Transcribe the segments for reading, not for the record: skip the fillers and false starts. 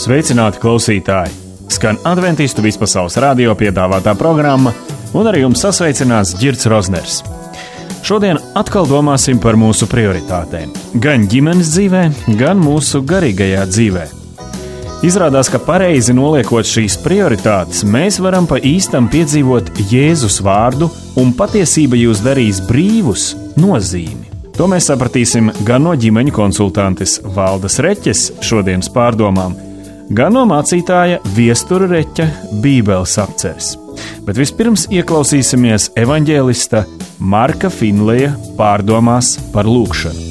Sveicināti klausītāji! Skan Adventistu vispasaules radio piedāvātā programma, un ar jums sasveicinās Ģirds Rozners. Šodien atkal domāsim par mūsu prioritātēm, gan ģimenes dzīvē, gan mūsu garīgajā dzīvē. Izrādās, ka pareizi noliekot šīs prioritātes, mēs varam pa īstam piedzīvot Jēzus vārdu, un patiesība jūs darīs brīvus nozīmi. To mēs sapratīsim gan no ģimeņu konsultantes Valdas Reķes šodienas pārdomām, gan no mācītāja Viestura Reķa Bībeles apceres. Bet vispirms ieklausīsimies evaņģēlista Marka Finleja pārdomās par lūgšanu.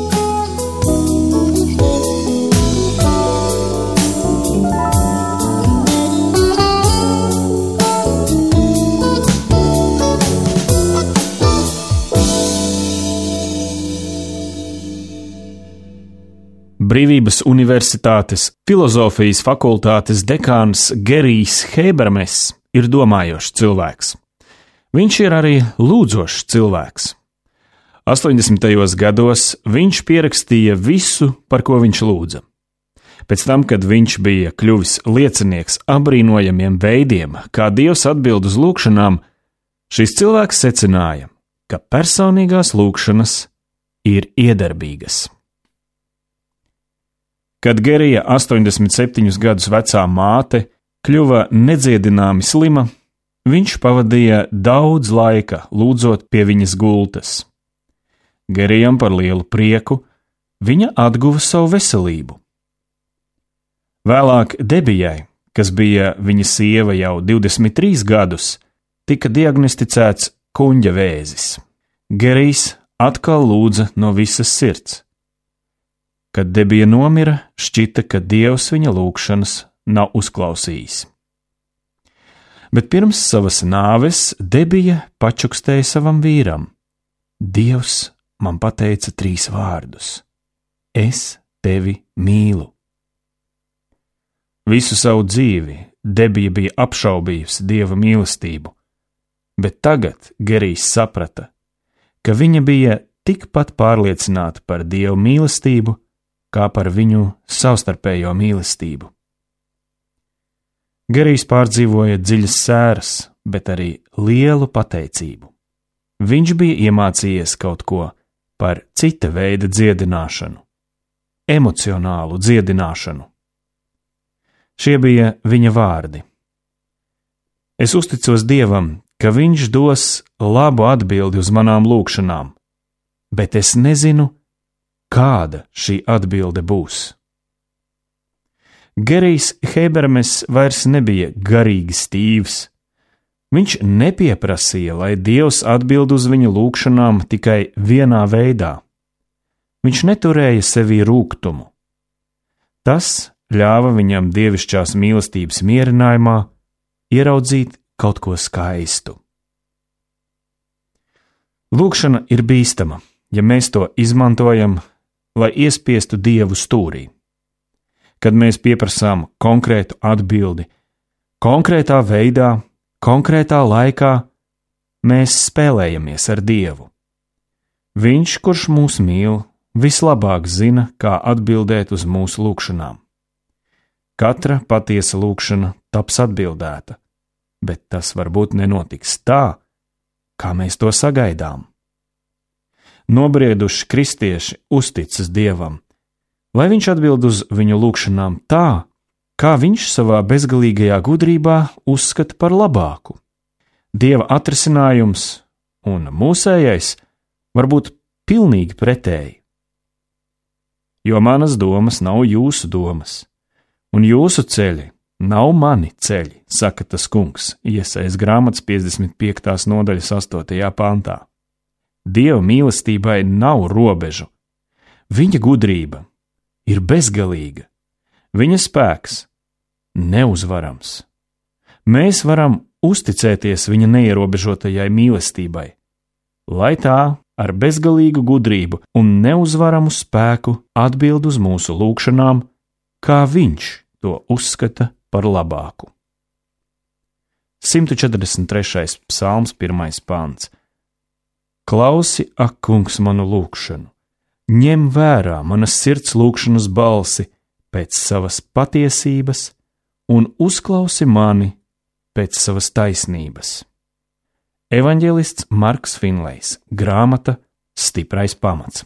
Brīvības Universitātes filozofijas fakultātes dekāns Gerijs Heibermess ir domājošs cilvēks. Viņš ir arī lūdzošs cilvēks. 80. gados viņš pierakstīja visu, par ko viņš lūdza. Pēc tam, kad viņš bija kļuvis liecinieks apbrīnojamiem veidiem, kā Dievs atbild uz lūgšanām, šis cilvēks secināja, ka personīgās lūgšanas ir iedarbīgas. Kad Gerija 87 gadus vecā māte kļuva nedziedināmi slima, viņš pavadīja daudz laika lūdzot pie viņas gultas. Gerijam par lielu prieku viņa atguva savu veselību. Vēlāk Debijai, kas bija viņa sieva jau 23 gadus, tika diagnosticēts kuņģa vēzis. Gerijs atkal lūdza no visas sirds. Kad Debija nomira, šķita, ka Dievs viņa lūgšanas nav uzklausījis. Bet pirms savas nāves Debija pačukstēja savam vīram: Dievs man pateica 3 vārdus: Es tevi mīlu. Visu savu dzīvi Debija bija apšaubījusi Dieva mīlestību, bet tagad Gerijs saprata, ka viņa bija tikpat pārliecināta par Dieva mīlestību, kā par viņu savstarpējo mīlestību. Gerijs pārdzīvoja dziļas sēras, bet arī lielu pateicību. Viņš bija iemācījies kaut ko par cita veida dziedināšanu, emocionālu dziedināšanu. Šie bija viņa vārdi. Es uzticos Dievam, ka viņš dos labu atbildi uz manām lūgšanām, bet es nezinu, kāda šī atbilde būs. Gerijs Heibermess vairs nebija garīgi stīvs. Viņš nepieprasīja, lai Dievs atbild uz viņa lūgšanām tikai vienā veidā. Viņš neturēja sevī rūgtumu. Tas ļāva viņam dievišķās mīlestības mierinājumā ieraudzīt kaut ko skaistu. Lūgšana ir bīstama, ja mēs to izmantojam, lai iespiestu Dievu stūrī. Kad mēs pieprasām konkrētu atbildi, konkrētā veidā, konkrētā laikā, mēs spēlējamies ar Dievu. Viņš, kurš mūs mīl, vislabāk zina, kā atbildēt uz mūsu lūgšanām. Katra patiesa lūgšana taps atbildēta, bet tas varbūt nenotiks tā, kā mēs to sagaidām. Nobrieduši kristieši uzticas Dievam, lai viņš atbild uz viņu lūgšanām tā, kā viņš savā bezgalīgajā gudrībā uzskata par labāku. Dieva atrisinājums un mūsējais var būt pilnīgi pretēji. Jo manas domas nav jūsu domas, un jūsu ceļi nav mani ceļi, saka tas kungs, Iesaijas grāmatas 55. nodaļas 8. pantā. Dieva mīlestībai nav robežu. Viņa gudrība ir bezgalīga, viņa spēks neuzvarams. Mēs varam uzticēties viņa neierobežotajai mīlestībai, lai tā ar bezgalīgu gudrību un neuzvaramu spēku atbild uz mūsu lūgšanām, kā viņš to uzskata par labāku. 143. psalms, 1. pants. Klausi, ak, kungs, manu lūgšanu, ņem vērā manas sirds lūgšanas balsi, pēc savas patiesības un uzklausi mani pēc savas taisnības. Evanģelists Marks Finlejs, grāmata Stiprais pamats.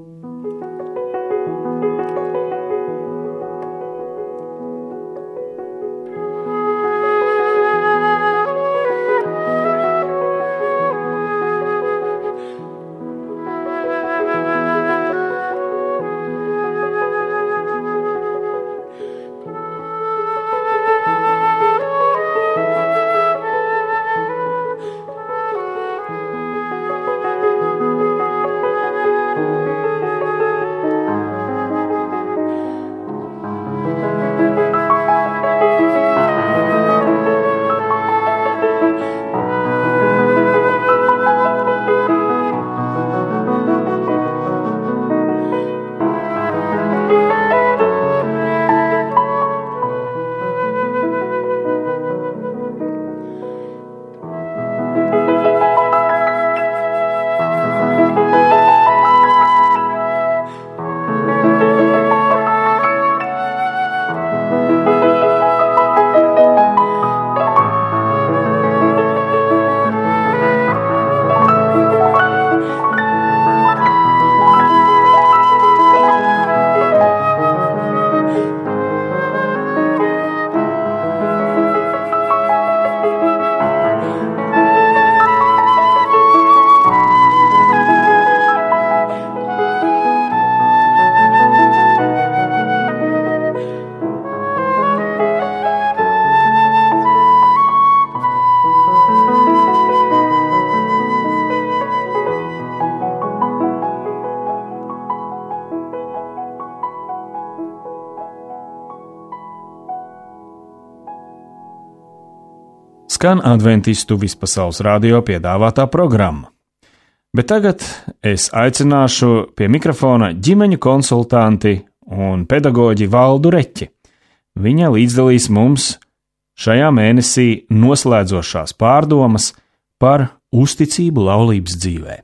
Skan adventistu vispasaules radio piedāvātā programma. Bet tagad es aicināšu pie mikrofona ģimeņu konsultanti un pedagoģi Valdu Reķi. Viņa līdzdalīs mums šajā mēnesī noslēdzošās pārdomas par uzticību laulības dzīvē.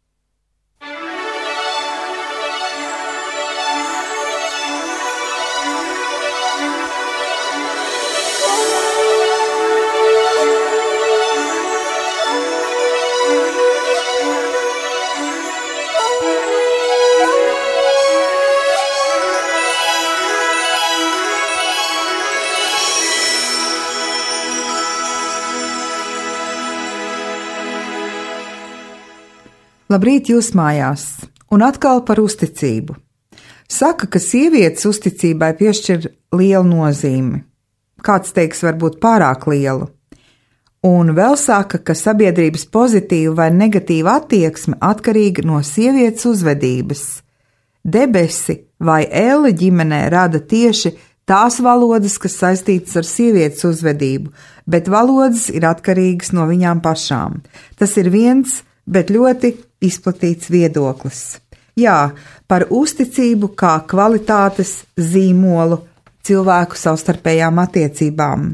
Labrīt jūs mājās, un atkal par uzticību. Saka, ka sievietes uzticībai piešķir lielu nozīmi. Kāds teiks, varbūt pārāk lielu. Un vēl saka, ka sabiedrības pozitīva vai negatīva attieksme atkarīga no sievietes uzvedības. Debesi vai Elle ģimenē rada tieši tās valodas, kas saistītas ar sievietes uzvedību, bet valodas ir atkarīgas no viņām pašām. Tas ir viens, bet ļoti izplatīts viedoklis. Jā, par uzticību kā kvalitātes zīmolu cilvēku savstarpējām attiecībām.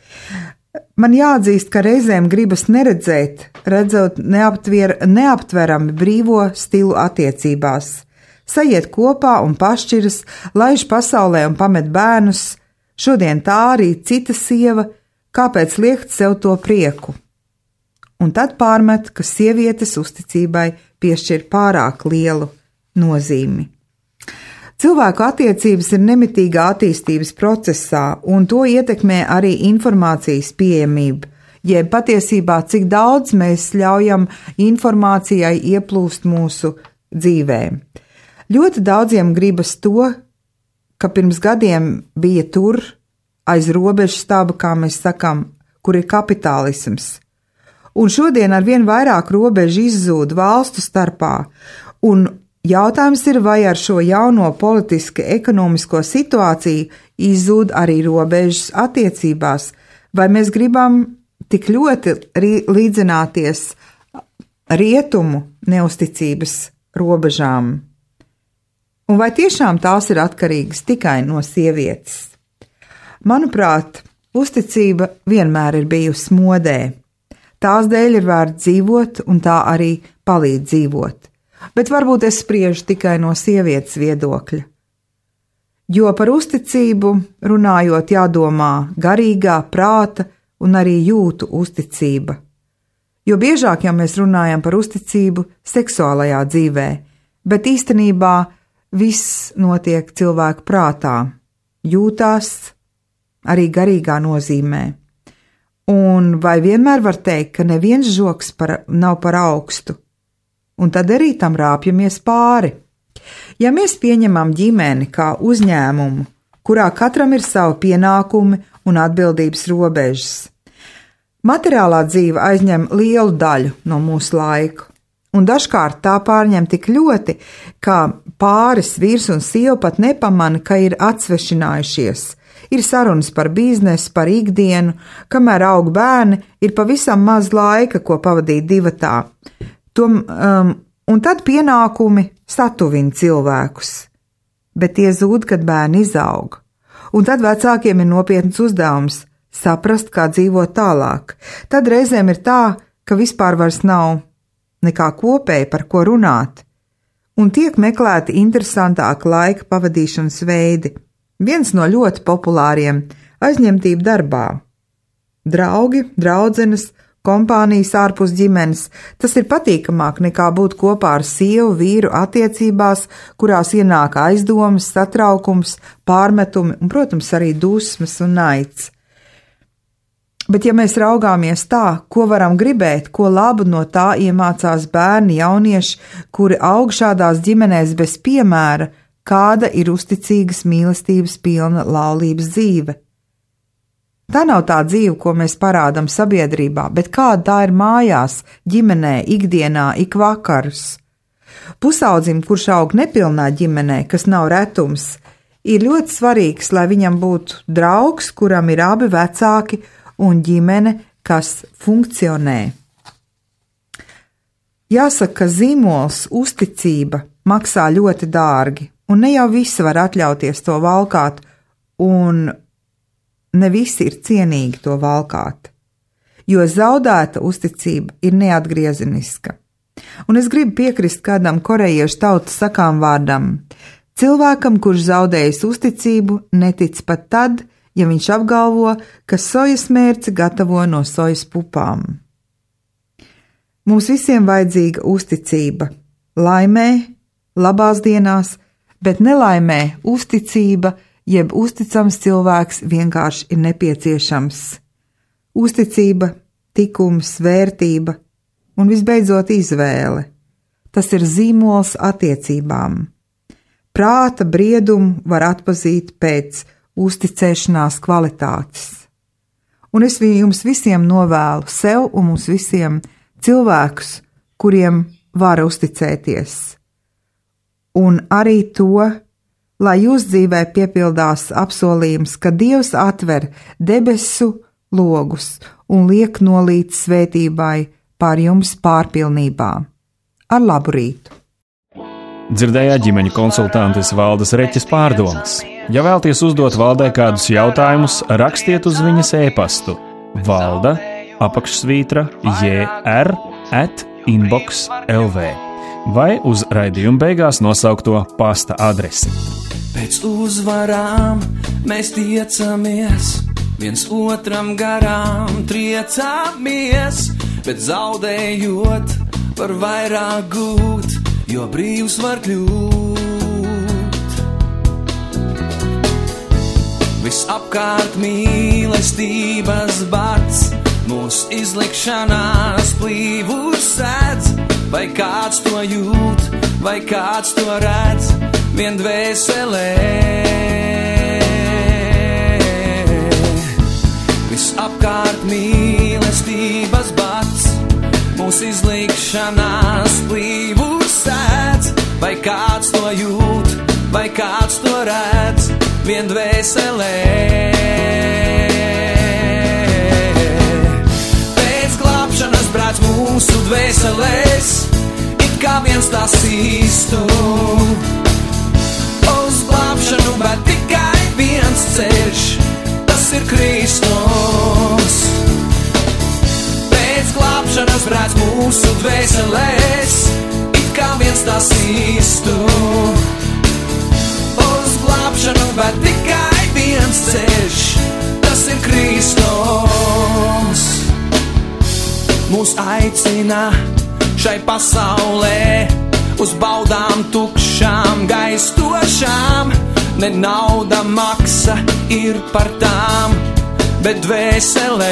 Man jāatzīst, ka reizēm gribas redzot neaptverami brīvo stilu attiecībās. Sajiet kopā un pašķiras, laiž pasaulē un pamet bērnus. Šodien tā arī cita sieva, kāpēc liekt sev to prieku? Un tad pārmet, ka sievietes uzticībai piešķir pārāk lielu nozīmi. Cilvēku attiecības ir nemitīgā attīstības procesā, un to ietekmē arī informācijas pieejamība, jeb patiesībā cik daudz mēs ļaujam informācijai ieplūst mūsu dzīvē. Ļoti daudziem gribas to, ka pirms gadiem bija tur, aiz robežas staba, kā mēs sakam, kur ir kapitālisms. Un šodien arvien vairāk robežu izzūd valstu starpā, un jautājums ir, vai ar šo jauno politiski ekonomisko situāciju izzūd arī robežas attiecībās, vai mēs gribam tik ļoti līdzināties rietumu neusticības robežām. Un vai tiešām tās ir atkarīgas tikai no sievietes? Manuprāt, uzticība vienmēr ir bijusi modē. Tās dēļ ir vērts dzīvot, un tā arī palīdz dzīvot. Bet varbūt es spriežu tikai no sievietes viedokļa. Jo par uzticību runājot jādomā garīgā, prāta un arī jūtu uzticība. Jo biežāk jau mēs runājam par uzticību seksuālajā dzīvē, bet īstenībā viss notiek cilvēku prātā, jūtās arī garīgā nozīmē. Un vai vienmēr var teikt, ka neviens žoks nav par augstu, un tad arī tam rāpjamies pāri. Ja mēs pieņemam ģimeni kā uzņēmumu, kurā katram ir savi pienākumi un atbildības robežas, materiālā dzīve aizņem lielu daļu no mūsu laika, un dažkārt tā pārņem tik ļoti, ka pāris vīrs un sieva pat nepamana, ka ir atsvešinājušies. Ir sarunas par biznesu, par ikdienu, kamēr aug bērni, ir pavisam maz laika, ko pavadīt divatā. Un tad pienākumi satuvina cilvēkus, bet tie zūd, kad bērni izaug. Un tad vecākiem ir nopietns uzdevums saprast, kā dzīvot tālāk. Tad reizēm ir tā, ka vispār vairs nav nekā kopēji, par ko runāt, un tiek meklēti interesantāki laika pavadīšanas veidi. Viens no ļoti populāriem – aizņemtība darbā. Draugi, draudzenes, kompānijas ārpus ģimenes – tas ir patīkamāk nekā būt kopā ar sievu, vīru attiecībās, kurās ienāk aizdomas, satraukums, pārmetumi un, protams, arī dusmas un naids. Bet ja mēs raugāmies tā, ko varam gribēt, ko labu no tā iemācās bērni, jaunieši, kuri aug šādās ģimenēs bez piemēra, kāda ir uzticīgas mīlestības pilna laulības dzīve. Tā nav tā dzīve, ko mēs parādam sabiedrībā, bet kāda tā ir mājās, ģimenē, ikdienā, ik vakarus. Pusaudzim, kurš aug nepilnā ģimenē, kas nav retums, ir ļoti svarīgs, lai viņam būtu draugs, kuram ir abi vecāki un ģimene, kas funkcionē. Jāsaka, ka zīmols, uzticība maksā ļoti dārgi. Un ne jau visi var atļauties to valkāt, un ne visi ir cienīgi to valkāt, jo zaudēta uzticība ir neatgriezeniska. Un es gribu piekrist kādam korejiešu tautas sakām vārdam: cilvēkam, kurš zaudējis uzticību, netic pat tad, ja viņš apgalvo, ka sojas mērci gatavo no sojas pupām. Mums visiem vajadzīga uzticība, laimē, labās dienās, bet nelaimē uzticība, jeb uzticams cilvēks vienkārši ir nepieciešams. Uzticība, tikums, vērtība un visbeidzot izvēle. Tas ir zīmols attiecībām. Prāta briedumu var atpazīt pēc uzticēšanās kvalitātes. Un es jums visiem novēlu, sev un mums visiem, cilvēkus, kuriem var uzticēties. Un arī to, lai jūs dzīvē piepildās apsolījums, ka Dievs atver debesu logus un liek nolīt svētībai pār jums pārpilnībā. Ar labu rītu! Dzirdējāt ģimeņu konsultantes Valdes Reķes pārdomas. Ja vēlties uzdot Valdei kādus jautājumus, rakstiet uz viņas e-pastu valda_jr@inbox.lv vai uz raidījuma beigās nosaukto pasta adresi. Pēc uzvarām mēs tiecamies, viens otram garām triecāmies, bet zaudējot var vairāk gūt, jo brīvs var kļūt. Visapkārt mīlestības bats, mūs izlikšanās plīvurs sēdz, vai kāds to jūt, vai kāds to redz, vien dvēselē. Visapkārt mīlestības bats, mūs izlikšanās plīvurs sēdz, vai kāds to jūt, vai kāds to redz, vien dvēselē. Pēc glābšanas brāc mūsu dvēselēs, it kā viens tās īstu. Uz glābšanu, bet tikai viens ceļš, tas ir Kristus. Pēc glābšanas brāc mūsu dvēselēs, it kā viens tās īstu. Uz glābšanu, bet mūs aicina šai pasaulē uz baudām tukšām, gaistošām. Ne nauda maksa ir par tām, bet dvēselē.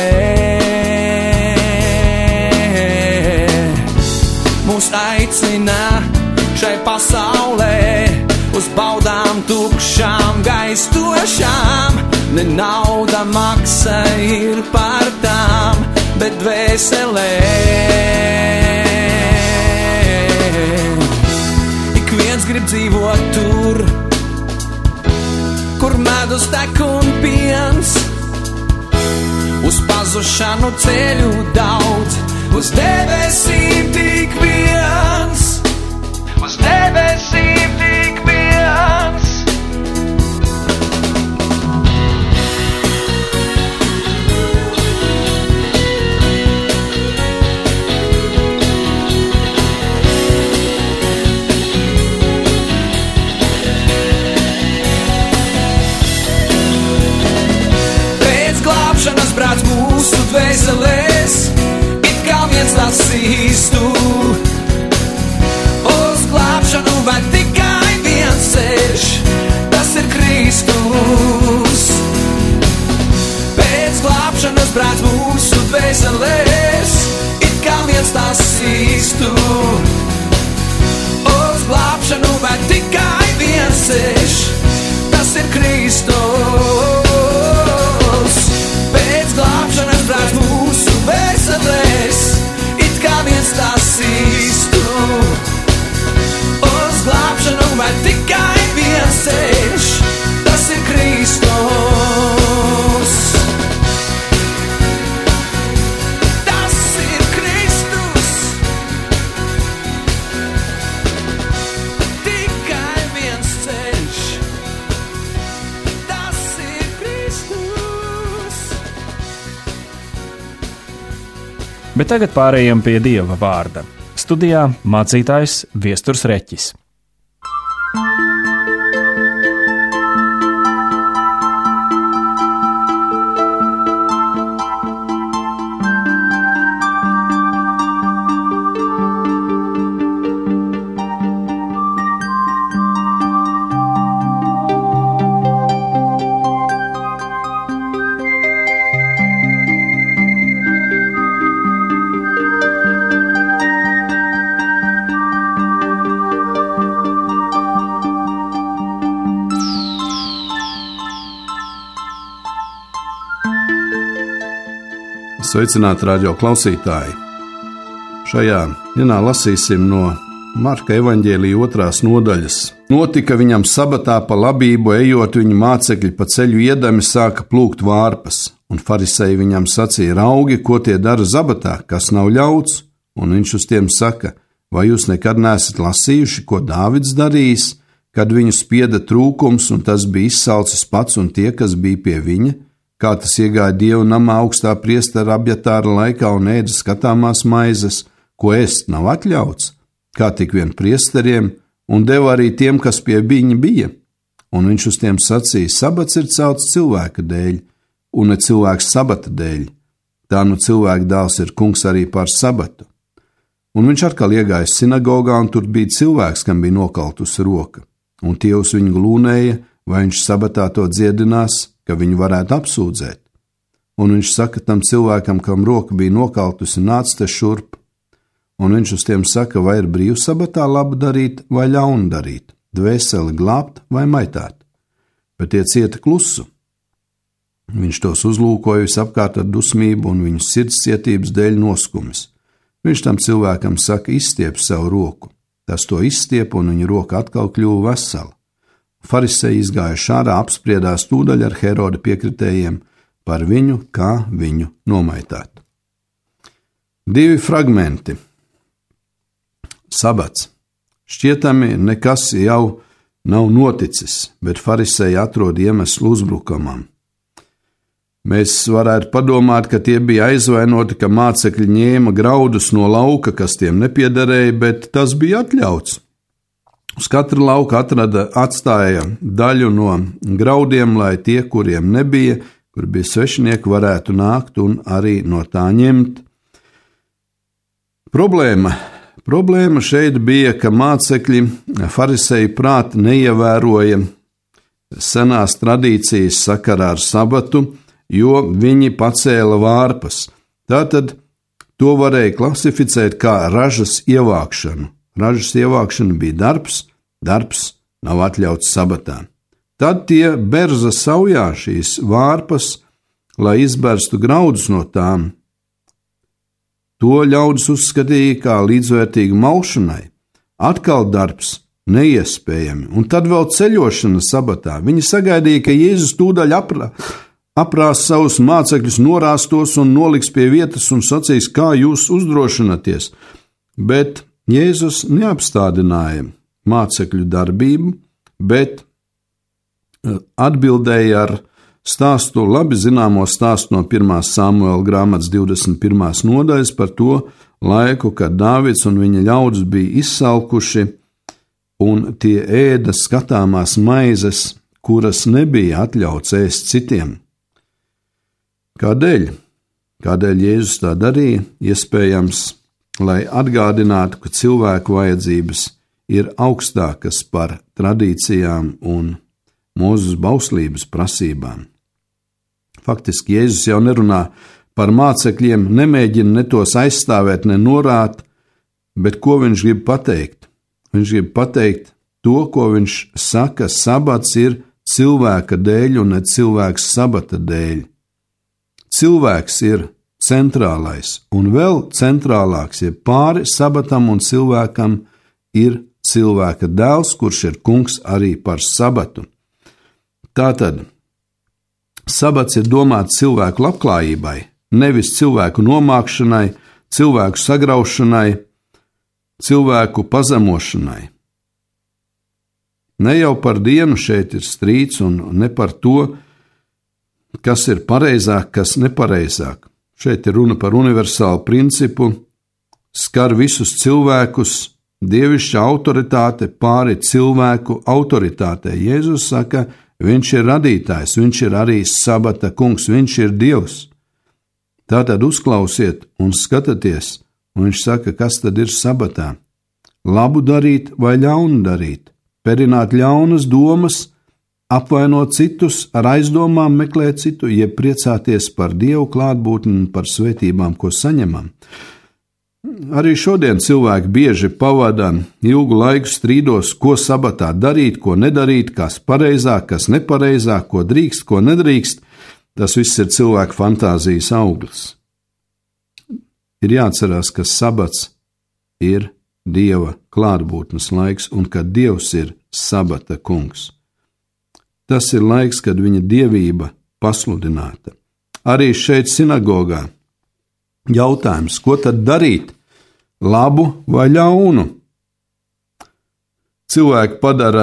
Mūs aicina šai pasaulē uz baudām tukšām, gaistošām. Ne nauda maksa ir par tām, bet dvēselē. Ik viens grib dzīvot tur, kur medus tek un piens. Uz pazušanu ceļu daudz, uz debesīm tik viens. Uz debesīm tik viens. Brāts mūsu dvēselēs, it kā viens tās īstu. Uz glābšanu ved tikai viens ceļš, tas ir Kristus. Pēc glābšanas brāts mūsu dvēselēs, it kā viens tās īstu. Uz glābšanu ved tikai viens ceļš, tas ir Kristus. Glābšanas brāts mūsu dvēselēs, it kā viens tās īstu. Uz glābšanu ved tikai viens ceļš, tas ir Kristus. Tas ir Kristus. Tikai viens ceļš, tas ir Kristus. Bet tagad pārējām pie Dieva vārda. Studijā mācītājs Viesturs Reķis. Sveicināti radio klausītāji! Šajā dienā lasīsim no Marka evaņģēlija 2. nodaļas. Notika viņam sabatā pa labību, ejot viņa mācekļi pa ceļu iedami sāka plūkt vārpas, un fariseji viņam sacīja: raugi, ko tie dara sabatā, kas nav ļauts? Un viņš uz tiem saka: vai jūs nekad neesat lasījuši, ko Dāvids darījis, kad viņu spieda trūkums, un tas bija izsalcis pats un tie, kas bija pie viņa? Kā tas iegāja Dieva namā augstā priestera Abjatāra laikā un ēda skatāmās maizes, ko ēst nav atļauts, kā tik vien priesteriem, un deva arī tiem, kas pie viņa bija. Un viņš uz tiem sacīja: sabats ir celts cilvēka dēļ, un ne cilvēks sabata dēļ. Tā nu cilvēka dēls ir kungs arī pār sabatu. Un viņš atkal iegāja sinagogā, un tur bija cilvēks, kam bija nokaltusi roka, un tie uz viņu glūnēja, vai viņš sabatā to dziedinās, ka viņu varētu apsūdzēt. Un viņš saka tam cilvēkam, kam roka bija nokaltusi: nāc te šurp. Un viņš uz tiem saka: vai ir brīvs sabatā labu darīt vai ļaunu darīt, dvēseli glābt vai maitāt? Bet tie cieta klusu. Viņš tos uzlūkoja visapkārt ar dusmību un viņu sirds cietības dēļ noskumis. Viņš tam cilvēkam saka: izstiep savu roku. Tas to izstiep, un viņa roka atkal kļuva vesela. Fariseji izgājuši ārā, apspriedās tūdaļ ar Heroda piekritējiem par viņu, kā viņu nomaitāt. 2 fragmenti. Sabats. Šķietami nekas jau nav noticis, bet fariseji atrod iemeslu uzbrukumam. Mēs varētu padomāt, ka tie bija aizvainoti, ka mācekļi ņēma graudus no lauka, kas tiem nepiederēja, bet tas bija atļauts. Uz katra lauka atstāja daļu no graudiem, lai tie, kuriem nebija, kur bija svešinieki, varētu nākt un arī no tā ņemt. Problēma šeit bija, ka mācekļi fariseju prāti neievēroja senās tradīcijas sakarā ar sabatu, jo viņi pacēla vārpas. Tātad to varēja klasificēt kā ražas ievākšanu. Ražas ievākšana bija darbs nav atļauts sabatā. Tad tie berza saujā šīs vārpas, lai izberstu graudus no tām. To ļaudis uzskatīja kā līdzvērtīgu malšanai. Atkal darbs neiespējami, un tad vēl ceļošana sabatā. Viņi sagaidīja, ka Jēzus tūdaļ aprās savus mācekļus, norāstos un noliks pie vietas un sacīs, kā jūs uzdrošināties. Bet Jēzus neapstādināja mācekļu darbību, bet atbildēja ar stāstu, labi zināmo stāstu no 1. Samuela grāmatas 21. nodaļas par to laiku, kad Dāvids un viņa ļaudis bija izsalkuši, un tie ēda skatāmās maizes, kuras nebija atļauts ēst citiem. Kādēļ? Kādēļ Jēzus tā darīja? Iespējams, lai atgādinātu, ka cilvēku vajadzības ir augstākas par tradīcijām un Mūzes bauslības prasībām. Faktiski Jēzus jau nerunā par mācekļiem, nemēģina ne tos aizstāvēt, ne norāt, bet ko viņš grib pateikt? Viņš grib pateikt to, ko viņš saka, sabats ir cilvēka dēļ un ne cilvēks sabata dēļ. Cilvēks ir centrālais, un vēl centrālāks ir pāri sabatam un cilvēkam ir cilvēka dēls, kurš ir kungs arī par sabatu. Tātad sabats ir domāts cilvēku labklājībai, nevis cilvēku nomākšanai, cilvēku sagraušanai, cilvēku pazemošanai. Ne jau par dienu šeit ir strīds un ne par to, kas ir pareizāk, kas nepareizāk. Šeit ir runa par universālu principu, skar visus cilvēkus, dievišķa autoritāte pāri cilvēku autoritātei. Jēzus saka, viņš ir radītājs, viņš ir arī sabata kungs, viņš ir Dievs. Tātad uzklausiet un skatieties, un viņš saka, kas tad ir sabatā? Labu darīt vai ļaunu darīt, perināt ļaunas domas, apvainot citus, ar aizdomām meklēt citu, jeb priecāties par Dievu klātbūtni un par svētībām, ko saņemam. Arī šodien cilvēki bieži pavada ilgu laiku strīdos, ko sabatā darīt, ko nedarīt, kas pareizāk, kas nepareizāk, ko drīkst, ko nedrīkst. Tas viss ir cilvēku fantāzijas auglis. Ir jāatcerās, ka sabats ir Dieva klātbūtnes laiks un ka Dievs ir sabata kungs. Tas ir laiks, kad viņa dievība pasludināta. Arī šeit sinagogā jautājums, ko tad darīt? Labu vai ļaunu? Cilvēki padara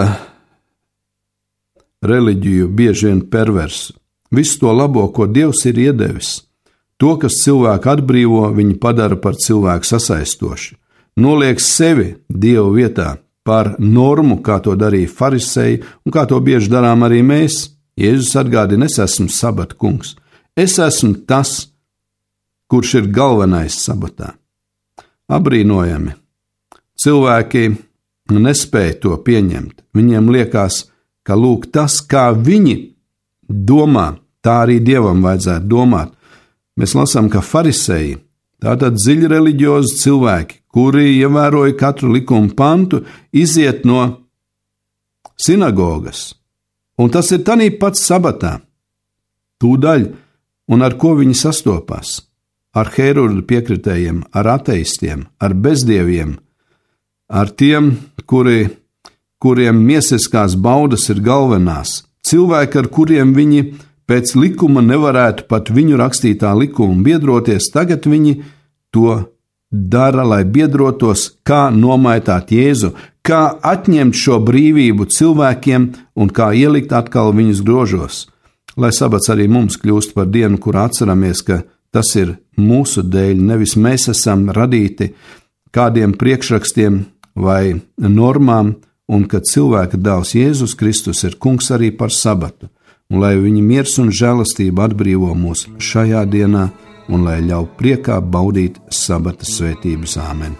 reliģiju bieži vien perversu. Visu to labo, ko Dievs ir iedevis, to, kas cilvēku atbrīvo, viņi padara par cilvēku sasaistošu. Noliek sevi Dieva vietā par normu, kā to darīja fariseji un kā to bieži darām arī mēs. Jēzus atgādina, es esmu sabata kungs. Es esmu tas, kurš ir galvenais sabatā. Abrīnojami. Cilvēki nespēja to pieņemt. Viņiem liekas, ka lūk tas, kā viņi domā, tā arī Dievam vajadzētu domāt. Mēs lasām, ka fariseji, tātad dziļi reliģiozi cilvēki, kuri ievēroja katru likumu pantu, iziet no sinagogas. Un tas ir tanī pats sabatā. Tūdaļ, un ar ko viņi sastopās? Ar Herodu piekritējiem, ar ateistiem, ar bezdieviem, ar tiem, kuriem miesiskās baudas ir galvenās, cilvēki, ar kuriem viņi pēc likuma nevarētu pat viņu rakstītā likuma biedroties, tagad viņi to dara, lai biedrotos, kā nomaitāt Jēzu, kā atņemt šo brīvību cilvēkiem un kā ielikt atkal viņus grožos. Lai sabats arī mums kļūst par dienu, kur atceramies, ka tas ir mūsu dēļ, nevis mēs esam radīti kādiem priekšrakstiem vai normām, un ka cilvēka dēls Jēzus Kristus ir kungs arī par sabatu, un lai viņa miers un žēlastība atbrīvo mūs šajā dienā un lai ļauj priekā baudīt sabata svētības. Āmen.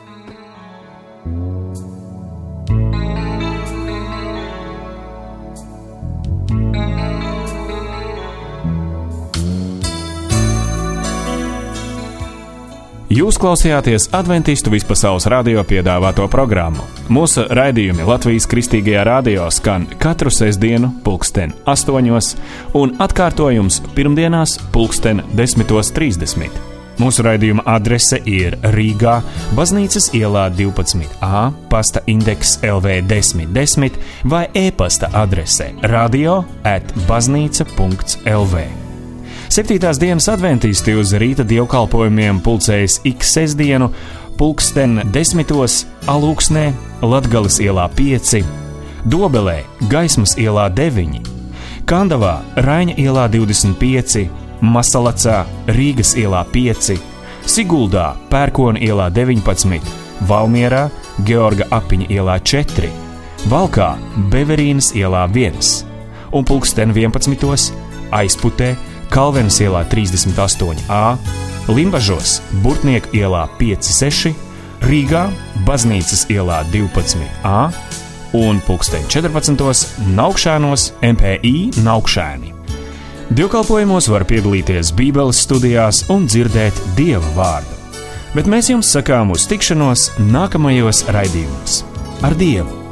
Jūs klausījāties Adventistu vispasaules radio piedāvāto programmu. Mūsu raidījumi Latvijas Kristīgajā radio skan katru sestdienu 8:00 un atkārtojums pirmdienās 10:30. Mūsu raidījuma adrese ir Rīgā, Baznīcas ielā 12A, pasta indeks LV 1010 vai e-pasta adrese radio@baznīca.lv. 7. dienas adventisti uz rīta dievkalpojumiem pulcējas ik sestdienu 10:00 Alūksnē, Latgales ielā 5, Dobelē, Gaismas ielā 9, Kandavā, Raiņa ielā 25, Masalacā, Rīgas ielā 5, Siguldā, Pērkona ielā 19, Valmierā, Georga Apiņa ielā 4, Valkā, Beverīnas ielā 1 un 11:00 Aizputē, Kalvenes ielā 38A, Limbažos, Burtnieku ielā 5-6, Rīgā, Baznīcas ielā 12A un 14:00 Naukšēnos, MPI Naukšēni. Dievkalpojumos var piedalīties Bībeles studijās un dzirdēt Dieva vārdu. Bet mēs jums sakām uz tikšanos nākamajos raidījumos. Ar Dievu!